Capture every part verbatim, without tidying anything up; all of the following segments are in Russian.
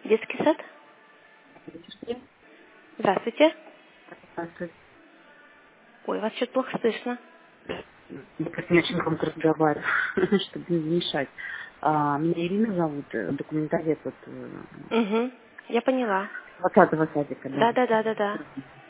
Детский сад? Здравствуйте. Здравствуйте. Ой, вас что-то плохо слышно. Я как не очень громко разговариваю, чтобы не мешать. А, меня Ирина зовут, э, документовед от э, Угу, я поняла. двадцатого садика, да. Да, да, да, да, да.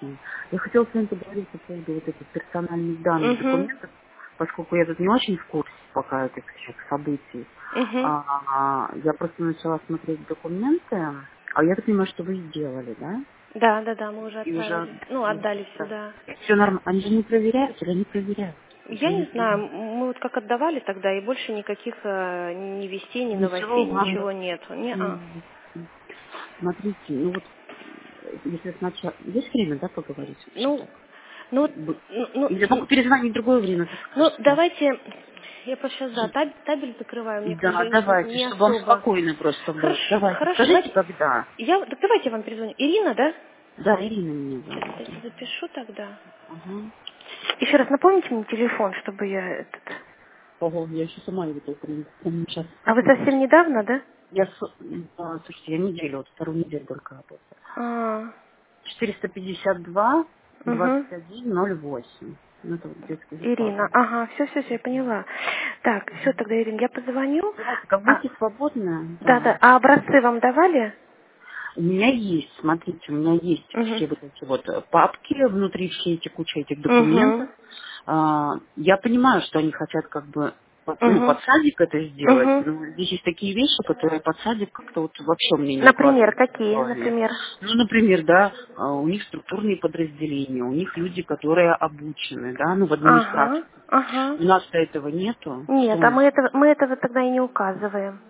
Я хотела с вами поговорить по поводу вот этих персональных данных Угу, документов, поскольку я тут не очень в курсе пока этих всех событий. угу. А, я просто начала смотреть документы, а я так понимаю, что вы сделали, да? Да, да, да, мы уже И уже отправили. Ну, отдали сюда. все нормально. Они же не проверяют или они проверяют? Я Я не не знаю, понимаю. мы вот как отдавали тогда, и больше никаких э, ни вестей, ни Ничего новостей, вам. ничего нету. Не-а. М, Смотрите, ну вот, э, если сначала... Есть время, да, поговорить вообще Ну, так? ну, вот, Б- ну, ну, Или я могу перезвонить в другое время, так ну, скажете? давайте, я просто сейчас, да, таб- табель закрываю, мне как Да, бы давайте, не чтобы вам особо. спокойно просто было. Хорошо, Давайте, хорошо, скажите, давайте, когда. я, так давайте я вам перезвоню. Ирина, да? Да, Ирина меня Сейчас, зовут, да. кстати, запишу тогда. Ага. Еще раз напомните мне телефон, чтобы я этот... Ого, я еще сама его только не помню сейчас. А вы Секундочку. совсем недавно, да? Я, с- а, слушайте, я неделю, вот вторую неделю только работаю. А, четыреста пятьдесят два угу. двадцать один ноль восемь. Ну, это вот детский сад. Ирина, ага, все, все, все, я поняла. Так, все, тогда, Ирина, я позвоню. Давайте, как А, будете свободны, да, да. да, а образцы вам давали? У меня есть, смотрите, у меня есть Угу. все вот эти вот э, папки, внутри все эти куча этих документов. Угу. А, Я понимаю, что они хотят как бы под- ну, Угу. под садик это сделать, Угу. но здесь есть такие вещи, которые под садик как-то вот вообще у меня не Например, укладываются в какие, голове. например? Ну, например, да, а, у них структурные подразделения, у них люди, которые обучены, да, ну, в Ага, администрации. ага. У нас-то этого нету. Что Нет, у а нас? мы этого, мы этого тогда и не указываем.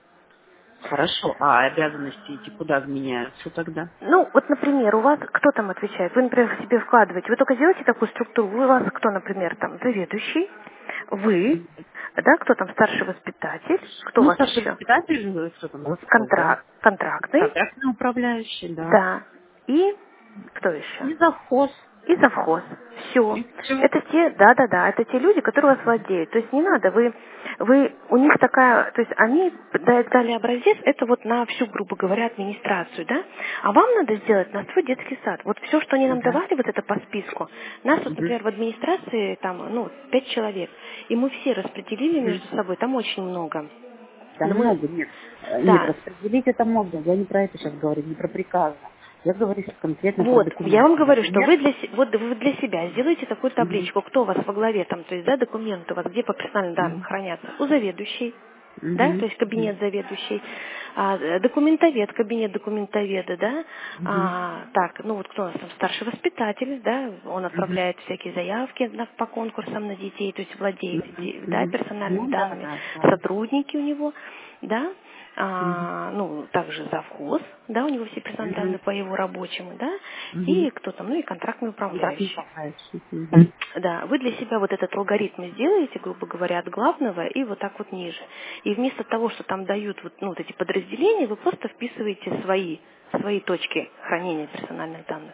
Хорошо, а обязанности эти куда меняются тогда? Ну, вот, например, у вас кто там отвечает? Вы, например, себе вкладываете. Вы только делаете такую структуру. Вы, у вас кто, например, там, заведующий? Вы, да, кто там старший воспитатель? Кто у Ну, вас старший еще? воспитатель, ну, что там, завхоз, да? Контракт, контрактный, Контрактный управляющий, да. да. И кто еще? И завхоз. И завхоз. Все. И все. Это те, да, да, да, это те люди, которые вас владеют. То есть не надо, вы, вы, у них такая, то есть они да- дали образец, это вот на всю, грубо говоря, администрацию, да? А вам надо сделать на свой детский сад. Вот все, что они нам Угу. давали, вот это по списку, нас вот, Угу. например, в администрации там, ну, пять человек, и мы все распределили Угу. между собой, там очень много. Там Но мы, много, нет. Э, Нет, да, распределить это можно. Я не про это сейчас говорю, не про приказы. Я говорю сейчас конкретно про вот, я вам документы. говорю, что Например, вы для, се- вот вы для себя сделаете такую угу. табличку, кто у вас во главе там, то есть, да, документы у вас, где по персональным данным Угу. хранятся, у заведующей, да, то Угу. есть кабинет заведующий, а, э, документовед, кабинет документоведа, да, Угу. а, так, ну вот кто у нас там, старший воспитатель, да, он Угу. отправляет всякие заявки на- по конкурсам на детей, то есть владеет, Угу. де- да, Угу. персональными Ну да, данными, да, да. сотрудники у него, да, Угу. а, ну, также завхоз, да, у него все персональные Угу. данные по его рабочему, да, Угу. и кто там, ну и контрактный Контрактный управляющий. управляющий. Угу. Да, вы для себя вот этот алгоритм сделаете, грубо говоря, от главного и вот так вот ниже. И вместо того, что там дают вот, ну, вот эти подразделения, вы просто вписываете свои, свои точки хранения персональных данных.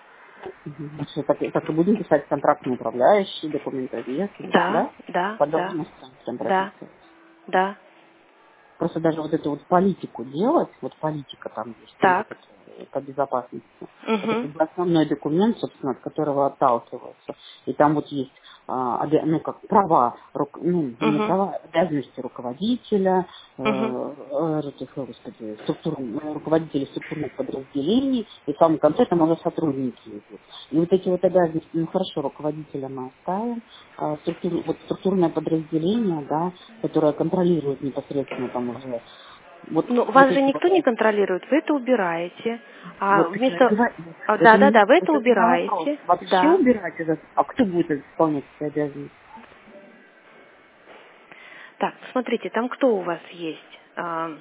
Мгм. Что, Так, и так и будем писать контрактный управляющий, документовед, Да, да? да, По да, должностям прям да, прописывать. да. Просто даже вот эту вот политику делать, вот политика там есть, ну, вот Так. это по безопасности, это Угу. как бы основной документ, собственно, от которого отталкиваются. И там вот есть, а, обя- ну, как права, рук- ну, не Угу. права, а обязанности руководителя, э, Угу. э, этих, э, господи, структур, э, руководителей структурных подразделений, и в самом конце там уже сотрудники идут. И вот эти вот обязанности, ну, хорошо, руководителя мы оставим, а структур- вот структурное подразделение, да, которое контролирует непосредственно там уже вот, Ну, вот вас же эти вот, никто не контролирует, вы это убираете. А вот я и вместо... говорю, а, вот Да, у да, меня, да, вы это вот у меня вопрос, убираете. вообще Да. убирать это, а кто будет исполнять эти обязанности? Так, смотрите, там кто у вас есть? А,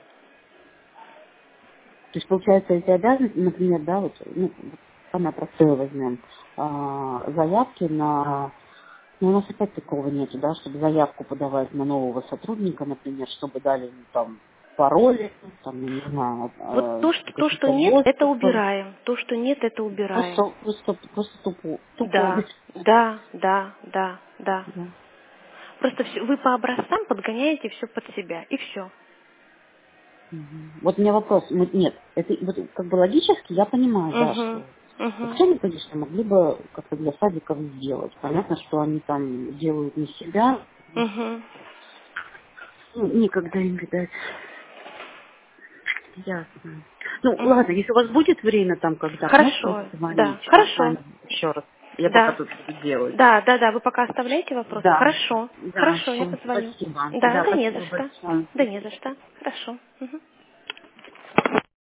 То есть, получается, эти обязанности, например, да, вот, ну, вот самое простое возьмем, а, заявки на, ну, у нас опять такого нету, да, чтобы заявку подавать на нового сотрудника, например, чтобы дали ему там пароли, там, я не знаю, Вот а, то, что, то, что каких-то нет, это доступов, убираем. То, что нет, это убираем. просто, просто, просто тупо, тупо, Да, да, да, да, да. да. Просто всё- вы по образцам подгоняете все под себя, и все. Мгм. Вот у меня вопрос. Мы- Нет, это вот как бы логически я понимаю, да, Угу. что Угу. вообще, конечно, могли бы как-то для садиков сделать. Понятно, что они там делают не себя. Угу. Ну, никогда им видать. Ясно. Ну, Угу. ладно, если у вас будет время там, когда можете мне Хорошо, да, позвонить, мы с хорошо, вами еще раз. Я пока да. тут буду делать. Да, да, да, вы пока оставляете вопросы? Да, Хорошо, да, хорошо, я все, позвоню. спасибо. Да, Да, да не за спасибо что, большое. да не за что. Хорошо. Мгм.